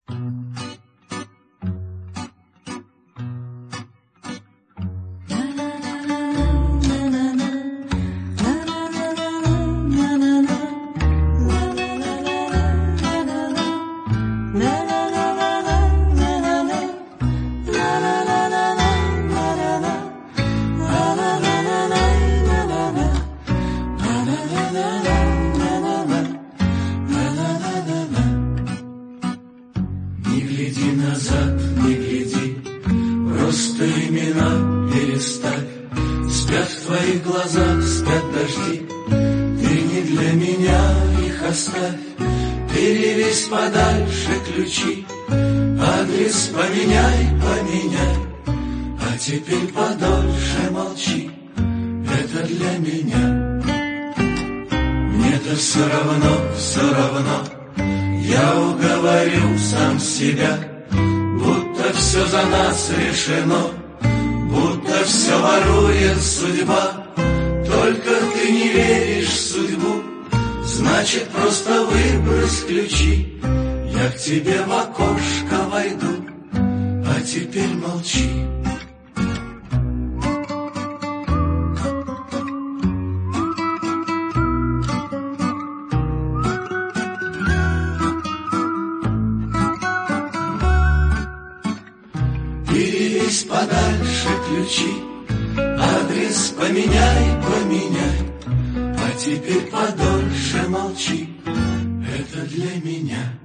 Не гляди назад, не гляди, просто имена переставь. Спят в твоих глазах, спят дожди, ты не для меня их оставь. Перевесь подальше ключи, адрес поменяй, поменяй. А теперь подольше молчи, это для меня. Мне-то все равно, все равно. Я уговорю сам себя, будто все за нас решено, будто все ворует судьба. Только ты не веришь в судьбу, значит, просто выбрось ключи. Я к тебе в окошко войду, а теперь молчи. Перевесь подальше ключи, адрес поменяй, поменяй. А теперь подольше молчи, это для меня.